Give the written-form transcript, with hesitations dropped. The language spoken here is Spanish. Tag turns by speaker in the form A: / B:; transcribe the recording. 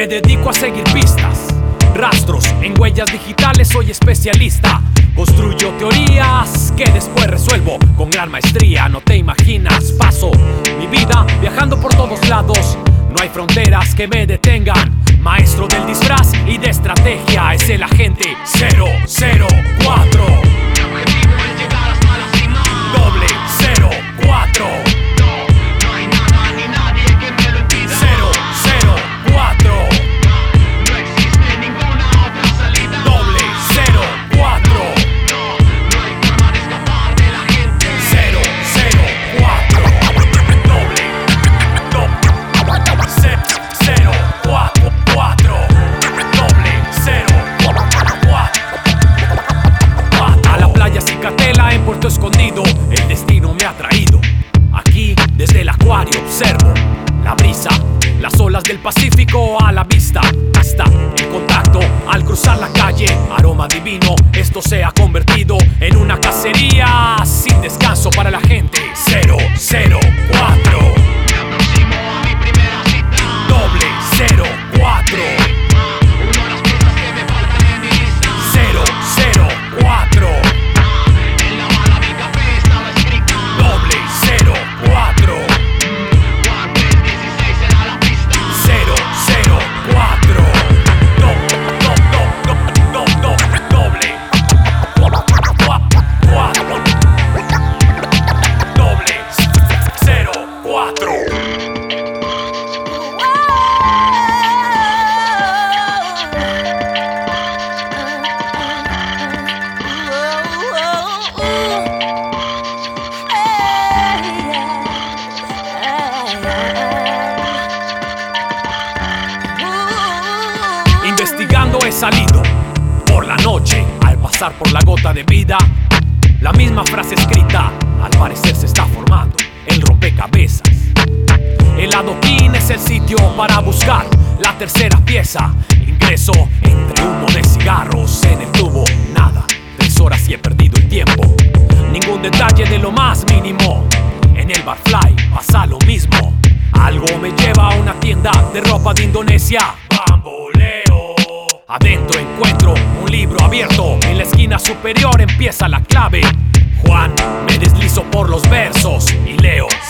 A: dedico a seguir pistas, rastros en huellas digitales, soy especialista. Construyo teorías que después resuelvo con gran maestría. No te imaginas, paso mi vida viajando por todos lados. No hay fronteras que me detengan. Maestro del disfraz y de estrategia es el agente 004.
B: Mi objetivo es llegar hasta la cima.
A: Doble 04.
B: No hay nada ni nadie que me lo impida.
A: 004.
B: No existe ninguna otra salida.
A: Doble 04.
B: No hay forma de escapar de la gente.
A: 004. Doble 044. Doble 044. A la playa Cicatela en Puerto Escondido el destino me ha traído. Aquí desde el acuario observo la brisa, las olas del Pacífico a la vista. Hasta el contacto al cruzar la calle, aroma divino. Esto se ha convertido en una cacería sin descanso para la gente. 004.
B: Me aproximo a mi primera cita.
A: Doble 04.
B: Uno de las piezas que me faltan en mi lista.
A: 004.
B: En la bala mi café estaba escrita.
A: Doble 04.
B: Juan 3:16 será la pista.
A: 004. Doble 04. Investigando he salido por la noche. Al pasar por la gota de vida, la misma frase escrita al parecer se está formando el rompecabezas. El adoquín es el sitio para buscar la tercera pieza. Ingreso entre humo de cigarros en el tubo. Nada, 3 horas y he perdido el tiempo. Ningún detalle de lo más mínimo. En el Barfly pasa lo mismo. Algo me lleva a una tienda de ropa de Indonesia. Bamboleo. Adentro encuentro un libro abierto. En la esquina superior empieza la clave. Juan, me deslizo por los versos y leo